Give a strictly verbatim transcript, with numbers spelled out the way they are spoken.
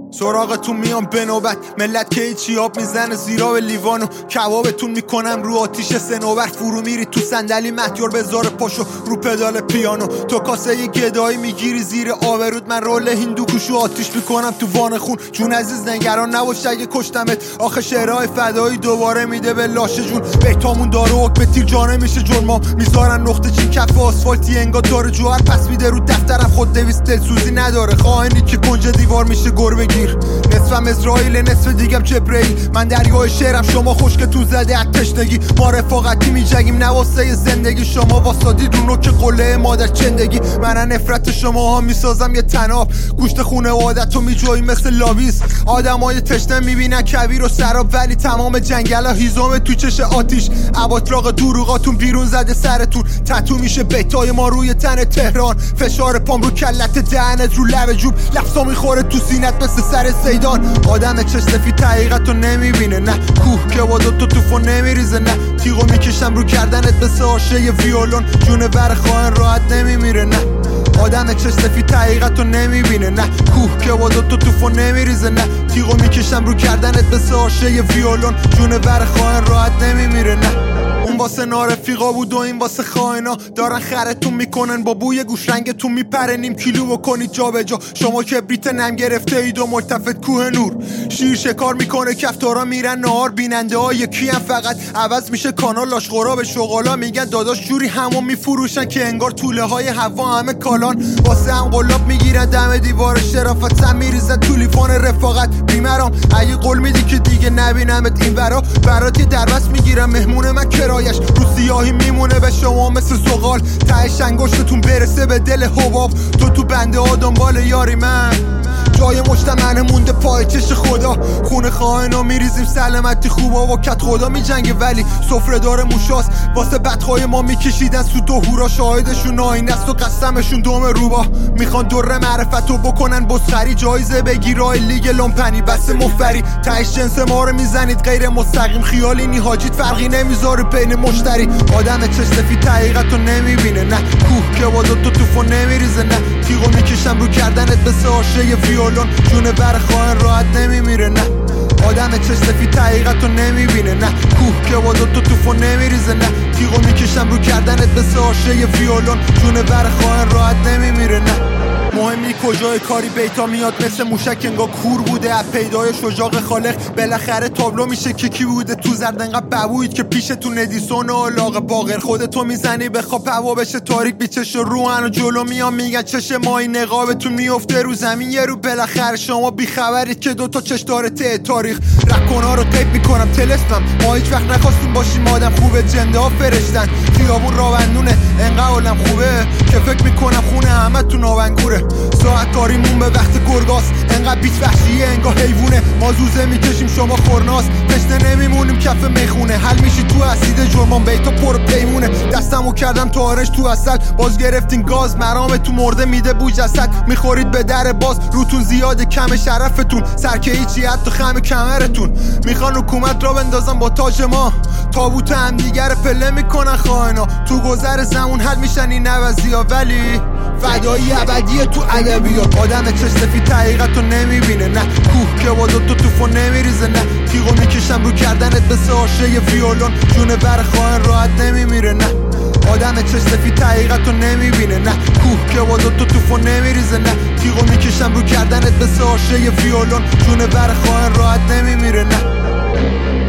سراغتون میام به نوبت، ملت که هیچی آب میزنه زیرا به لیوانو کبابتون میکنم رو آتیش سنوبر. فرو میری تو صندلی مهیار بذار پاشو رو پدال پیانو. تو کاسه یه گدایی میگیری زیر آبرود، من رول هندو کوشو آتیش میکنم تو وان خون. جون عزیز نگران نباش اگه کشتمت، آخه شعرهای فدایی دوباره میده به لاشه جون. بیتامون داره حکم تیر جانه میشه جون، ما میذارن نقطه چین کف آسفالتی انگار داره جوهر پس میده رو دفترم. خود دویست دلسوزی نداره، خائنی که کنج دیوار میشه گربه گیر. نصفم اسرائیل نصف دیگم جبرئیل، من دریای شعرم شما خشک تو زده از تشنگی. ما رفاقتی میجنگیم نواسه زندگی، شما واسادید رو نوک قله مادر چندگی. من نفرت شما ها میسازم یه تناب، گوشت خونه عادتو میجوی مثل لاویز. آدمای تشنه میبینن کویر و سراب، ولی تمام جنگل ها هیزم تو چش آتیش. اباطراق دروغاتون بیرون زده سرتون، تتو میشه بیتای ما روی تن تهران. فشار پام رو کلت دهنت رو لب جوب، لفظا میخوره تو سینت مثل سر سیدان. آدم چش سفید حقیقتو نمیبینه، نه کوه که با دو تو توفو نمیریزه، نه تیغو میکشم رو کردنت مثل آشه ی ویولون. جون بر خواهن راحت نمیمیره، نه آدم چش سفید حقیقتو نمیبینه، نه کوه که با دو تو توفو نمیریزه، نه تیغو میکشم رو کردنت مثل آشه ی ویولون. جون بر خواهن راحت نمیمیره، نه اون واسه نارفیقا بود و این واسه خائنا. دارن خرتون میکنن با بوی گوش رنگتون میپره، نیم کیلو بکنید جا به جا. شما کبریت نم گرفته اید و ملتفت کوه نور. شیر شکار میکنه کفتارا میرن نهار، بیننده ها یکی هم فقط عوض میشه کانال. لاشخورا به شغالا میگن داداش جوری همون میفروشن که انگار طوله های هوا همه کالان. واسه هم قلاب میگیرن دم دیوار شرافت، سم میریزن تو لیوان رفاقت. بیمرام اگه قول میدی که دیگه نبینمت این ورا، برات یه دربست میگیرم مهمون من کرایش. رو سیاهی میمونه به شما مثل زغال، تهش انگشتتون برسه به دل حباب. تو تو بنده ها دنبال یاری من، جای مجتمع مونده پای چش خدا. خونه خائنا میریزیم سلامتی خوبا و کت خدا میجنگه، ولی سفره داره موشاست. واسه بدخواه ما میکشیدن سو دو هورا، شاهدشون آینه است و قسمشون دوم روبا. میخوان دره معرفتو بکنن بسخری، جایزه بگیرای لیگ لومپنی بس مفری. تهش جنس ما رو میزنید غیر مستقیم، خیالی نی حاجید فرقی نمیذاره بین مشتری. آدم چش سفید حقیقتو نمیبینه، نه کوه که با دو تو توفو نمیریزه، نه تیغو میکشم رو کردنت مثل آشه ی ویولون. جون بر خواهن راحت نمیمیره، نه آدم چش سفید حقیقتو نمیبینه، نه کوه که با دو تو توفو نمیریزه، نه تیغو میکشم رو کردنت مثل آشه ی ویولون. جون بر خواهن راحت نمیمیره، نه مهم نی کجای کاری بیتا میاد مثل موشک انگار کور بوده. از پیدای شجاق خالق بالاخره تابلو میشه که کی بوده تو زرد انقدر ببوید که پیشتون ادیسون و علاقه باقر. خودتو میزنی بخواب هوا بشه تاریک، بیچش روحن و جلو میان میگن چش مایی نقابتون میفته رو زمین. یه رو بالاخره شما بیخبرید که دوتا چش داره ته تاریخ. رکونا رو قیب میکنم تلسمم، ما هیچ وقت نخواستیم باشیم آدم خوبه. جنده ها فرشتن خیابون راوندونه، انقدر عالم خوبه که فکر میکنم خونه همه تو ناونگوره. ساعت کاریمون به وقت گرگاست، انقدر بیت وحشیه انگار حیوونه. ما زوزه میکشیم شما خورناست، تشنه نمیمونیم کف میخونه. حل میشی تو اسید جرمان بیتا پر پیمونه. دستمو کردم تو آرش تو اصل، باز گرفتین گاز مرام تو مرده میده بوی جسد. میخورید به در باز روتون زیاده کم شرفتون، سرکه هیچی حتی خم کمرتون. میخوان حکومت را بندازن با تاج ما، تابوت هم دیگر پله میکنن خائنا. تو گذر زمون حل میشن این عوضیا، ولی فدایی ابدیه تو ادبیات. آدم چش سفید حقیقتو نمیبینه، نه کوه که با دو تو توفو نمیریزه، نه تیغو میکشم رو کردنت مثل آشه ی ویولون. جون بر خواهن راحت نمیمیره، نه آدم چش سفید حقیقتو نمیبینه، نه کوه که با دو تو توفو نمیریزه، نه تیغو میکشم رو کردنت مثل آشه ی ویولون. جون بر خواهن راحت نمیمیره، نه